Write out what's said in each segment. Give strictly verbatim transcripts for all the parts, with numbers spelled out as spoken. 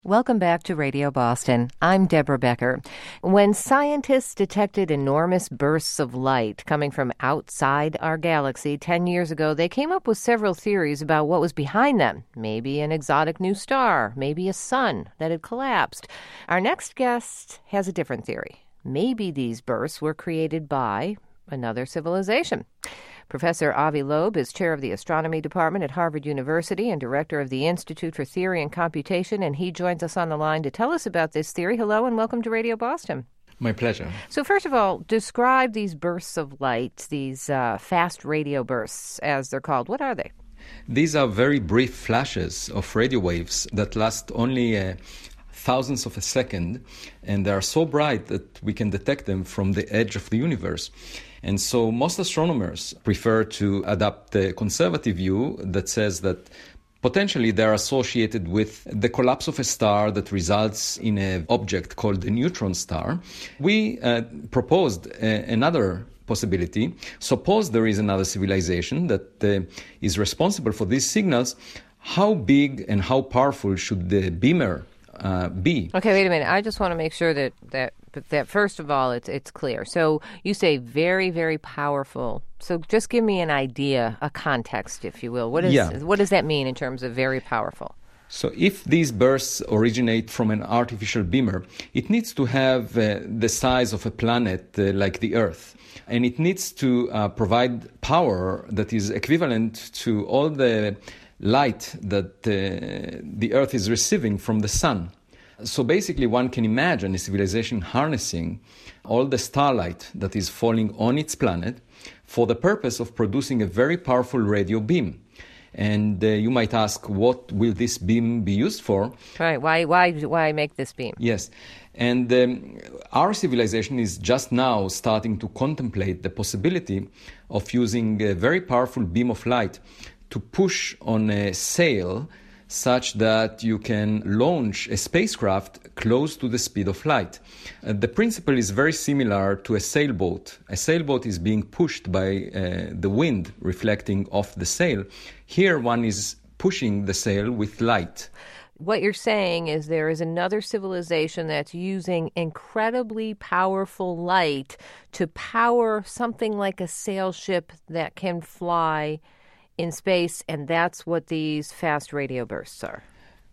Welcome back to Radio Boston. I'm Deborah Becker. When scientists detected enormous bursts of light coming from outside our galaxy ten years ago, they came up with several theories about what was behind them. Maybe an exotic new star, maybe a sun that had collapsed. Our next guest has a different theory. Maybe these bursts were created by another civilization. Professor Avi Loeb is chair of the astronomy department at Harvard University and director of the Institute for Theory and Computation, and he joins us on the line to tell us about this theory. Hello and welcome to Radio Boston. My pleasure. So first of all, describe these bursts of light, these uh, fast radio bursts, as they're called. What are they? These are very brief flashes of radio waves that last only uh, thousands of a second, and they are so bright that we can detect them from the edge of the universe. And so most astronomers prefer to adopt the conservative view that says that potentially they're associated with the collapse of a star that results in an object called a neutron star. We uh, proposed uh, another possibility. Suppose there is another civilization that uh, is responsible for these signals. How big and how powerful should the beamer uh, be? Okay, wait a minute. I just want to make sure that that But that first of all, it's it's clear. So you say very, very powerful. So just give me an idea, a context, if you will. What is yeah. what does that mean in terms of very powerful? So if these bursts originate from an artificial beamer, it needs to have uh, the size of a planet uh, like the Earth. And it needs to uh, provide power that is equivalent to all the light that uh, the Earth is receiving from the sun. So basically, one can imagine a civilization harnessing all the starlight that is falling on its planet for the purpose of producing a very powerful radio beam. And uh, you might ask, what will this beam be used for? Right. Why, why, why make this beam? Yes. And um, our civilization is just now starting to contemplate the possibility of using a very powerful beam of light to push on a sail such that you can launch a spacecraft close to the speed of light. Uh, the principle is very similar to a sailboat. A sailboat is being pushed by uh, the wind reflecting off the sail. Here one is pushing the sail with light. What you're saying is there is another civilization that's using incredibly powerful light to power something like a sail ship that can fly in space, and that's what these fast radio bursts are.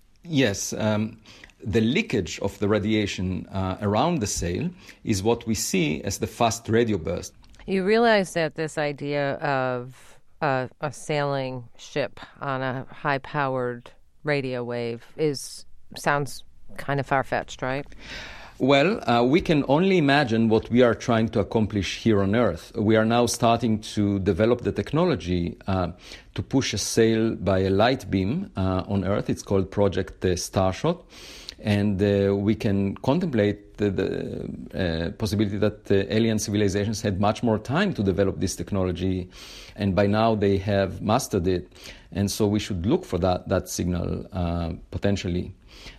Yes. Um, the leakage of the radiation uh, around the sail is what we see as the fast radio burst. You realize that this idea of uh, a sailing ship on a high-powered radio wave is sounds kind of far-fetched, right? Well, uh, we can only imagine what we are trying to accomplish here on Earth. We are now starting to develop the technology uh, to push a sail by a light beam uh, on Earth. It's called Project uh, Starshot. And uh, we can contemplate the, the uh, possibility that uh, alien civilizations had much more time to develop this technology, and by now they have mastered it. And so we should look for that, that signal uh, potentially.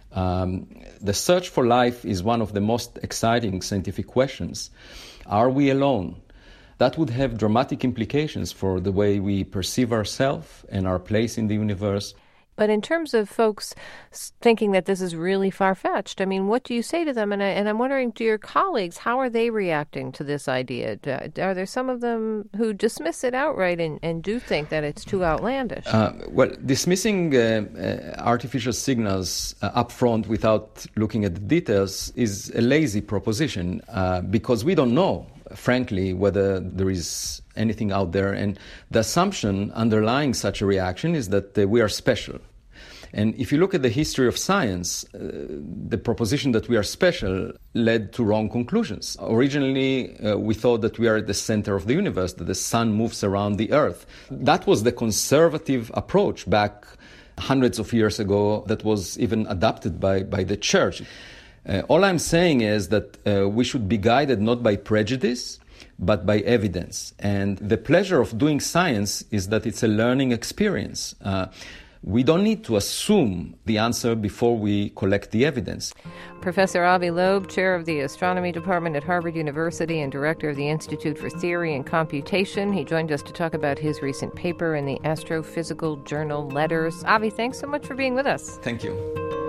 Um, the search for life is one of the most exciting scientific questions. Are we alone? That would have dramatic implications for the way we perceive ourselves and our place in the universe. But in terms of folks thinking that this is really far-fetched, I mean, what do you say to them? And, I, and I'm wondering, to your colleagues, how are they reacting to this idea? Are there some of them who dismiss it outright and, and do think that it's too outlandish? Uh, well, dismissing uh, uh, artificial signals uh, up front without looking at the details is a lazy proposition uh, because we don't know, frankly, whether there is anything out there. And the assumption underlying such a reaction is that uh, we are special. And if you look at the history of science, uh, the proposition that we are special led to wrong conclusions. Originally, uh, we thought that we are at the center of the universe, that the sun moves around the earth. That was the conservative approach back hundreds of years ago that was even adopted by, by the church. Uh, all I'm saying is that uh, we should be guided not by prejudice, but by evidence. And the pleasure of doing science is that it's a learning experience. Uh, We don't need to assume the answer before we collect the evidence. Professor Avi Loeb, chair of the astronomy department at Harvard University and director of the Institute for Theory and Computation. He joined us to talk about his recent paper in the Astrophysical Journal Letters. Avi, thanks so much for being with us. Thank you.